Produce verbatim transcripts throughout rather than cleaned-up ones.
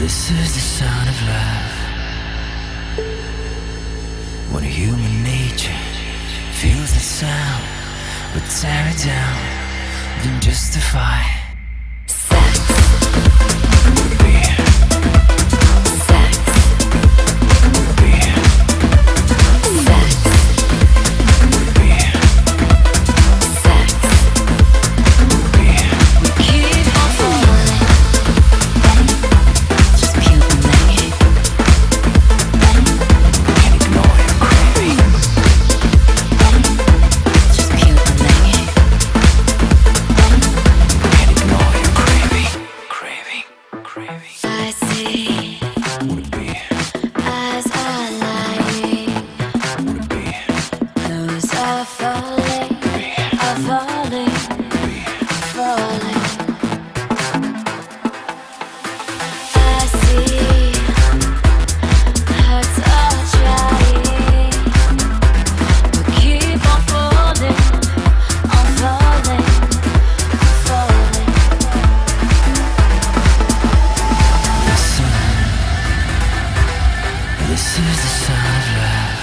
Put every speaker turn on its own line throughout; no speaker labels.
This is the sound of love. When human nature feels the sound, but tear it down, then justify.
I see eyes are lying, clothes are falling, are falling, falling. I see hearts are trying, but keep on falling, on falling, falling.
This is the sound of love.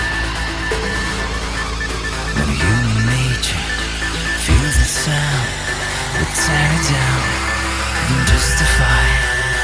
When human nature feels the sound, but tear it down, then justify.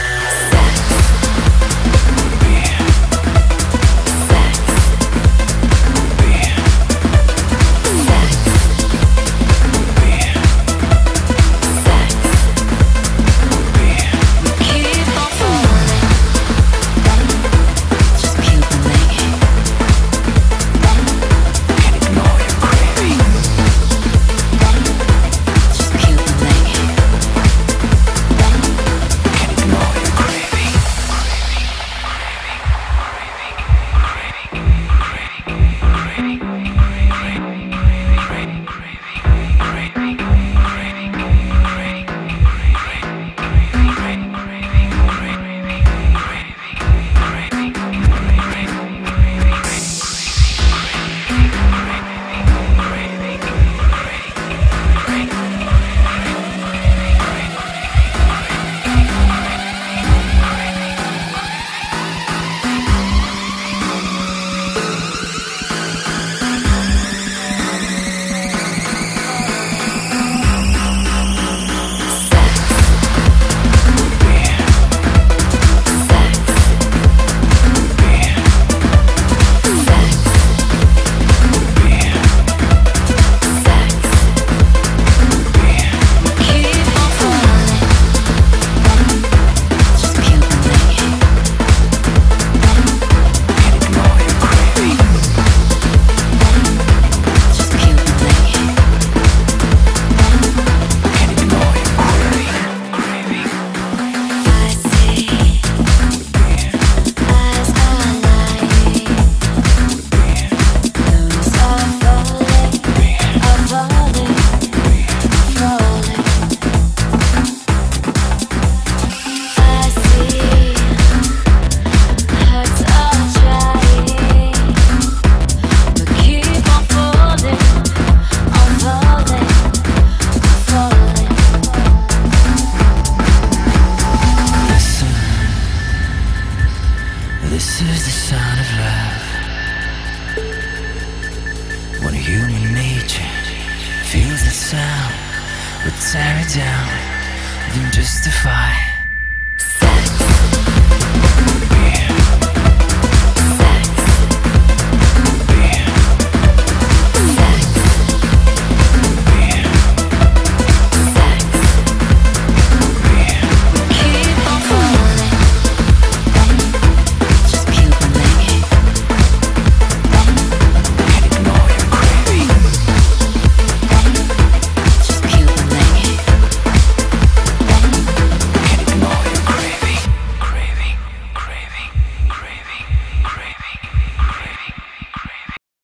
This is the sound of love. When human nature feels the sound, but tear it down, then justify.